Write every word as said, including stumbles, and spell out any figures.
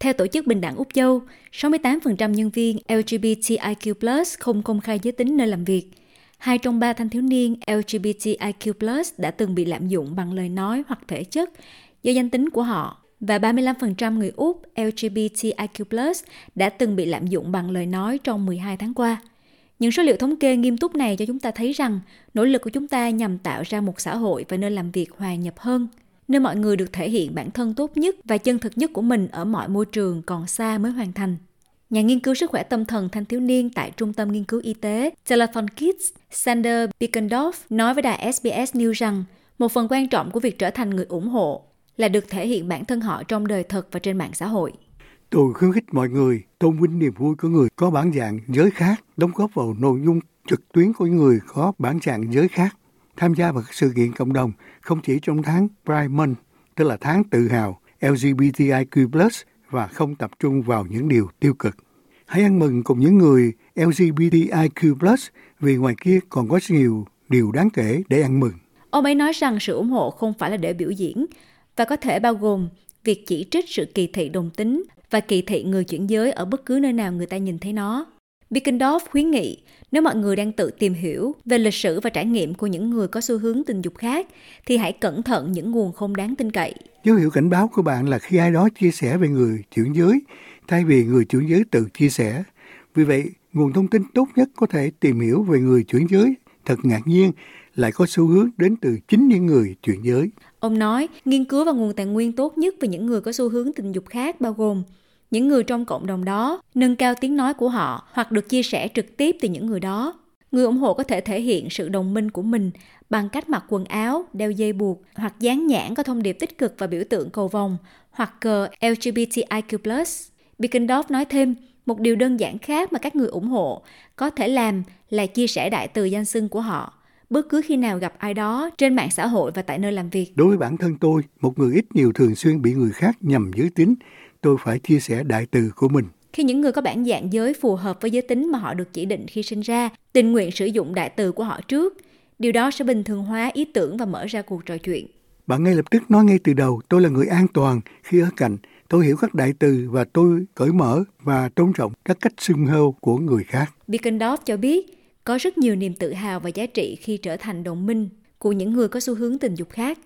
Theo Tổ chức Bình đẳng Úc Châu, sáu mươi tám phần trăm nhân viên L G B T I Q plus không công khai giới tính nơi làm việc. Hai trong ba thanh thiếu niên L G B T I Q plus đã từng bị lạm dụng bằng lời nói hoặc thể chất do danh tính của họ, và ba mươi lăm phần trăm người Úc L G B T I Q plus đã từng bị lạm dụng bằng lời nói trong mười hai tháng qua. Những số liệu thống kê nghiêm túc này cho chúng ta thấy rằng nỗ lực của chúng ta nhằm tạo ra một xã hội và nơi làm việc hòa nhập hơn, nơi mọi người được thể hiện bản thân tốt nhất và chân thực nhất của mình ở mọi môi trường còn xa mới hoàn thành. Nhà nghiên cứu sức khỏe tâm thần thanh thiếu niên tại Trung tâm Nghiên cứu Y tế Telethon Kids, Sander Bickendorf, nói với đài S B S News rằng một phần quan trọng của việc trở thành người ủng hộ là được thể hiện bản thân họ trong đời thật và trên mạng xã hội. Tôi khuyến khích mọi người tôn vinh niềm vui của người có bản dạng giới khác, đóng góp vào nội dung trực tuyến của người có bản dạng giới khác, tham gia vào các sự kiện cộng đồng không chỉ trong tháng Pride Month, tức là tháng tự hào L G B T I Q plus, và không tập trung vào những điều tiêu cực. Hãy ăn mừng cùng những người L G B T I Q plus, vì ngoài kia còn có nhiều điều đáng kể để ăn mừng. Ông ấy nói rằng sự ủng hộ không phải là để biểu diễn và có thể bao gồm việc chỉ trích sự kỳ thị đồng tính và kỳ thị người chuyển giới ở bất cứ nơi nào người ta nhìn thấy nó. Bickendorf khuyến nghị nếu mọi người đang tự tìm hiểu về lịch sử và trải nghiệm của những người có xu hướng tình dục khác thì hãy cẩn thận những nguồn không đáng tin cậy. Dấu hiệu cảnh báo của bạn là khi ai đó chia sẻ về người chuyển giới thay vì người chuyển giới tự chia sẻ. Vì vậy, nguồn thông tin tốt nhất có thể tìm hiểu về người chuyển giới thật ngạc nhiên lại có xu hướng đến từ chính những người chuyển giới. Ông nói, nghiên cứu và nguồn tài nguyên tốt nhất về những người có xu hướng tình dục khác bao gồm những người trong cộng đồng đó, nâng cao tiếng nói của họ hoặc được chia sẻ trực tiếp từ những người đó. Người ủng hộ có thể thể hiện sự đồng minh của mình bằng cách mặc quần áo, đeo dây buộc hoặc dán nhãn có thông điệp tích cực và biểu tượng cầu vồng hoặc cờ L G B T I Q plus. Bickendorf nói thêm, một điều đơn giản khác mà các người ủng hộ có thể làm là chia sẻ đại từ danh xưng của họ bất cứ khi nào gặp ai đó trên mạng xã hội và tại nơi làm việc. Đối với bản thân tôi, một người ít nhiều thường xuyên bị người khác nhầm giới tính, tôi phải chia sẻ đại từ của mình. Khi những người có bản dạng giới phù hợp với giới tính mà họ được chỉ định khi sinh ra, tình nguyện sử dụng đại từ của họ trước, điều đó sẽ bình thường hóa ý tưởng và mở ra cuộc trò chuyện. Bạn ngay lập tức nói ngay từ đầu, tôi là người an toàn khi ở cạnh, tôi hiểu các đại từ và tôi cởi mở và tôn trọng các cách xưng hô của người khác. Bickendorf cho biết, có rất nhiều niềm tự hào và giá trị khi trở thành đồng minh của những người có xu hướng tình dục khác.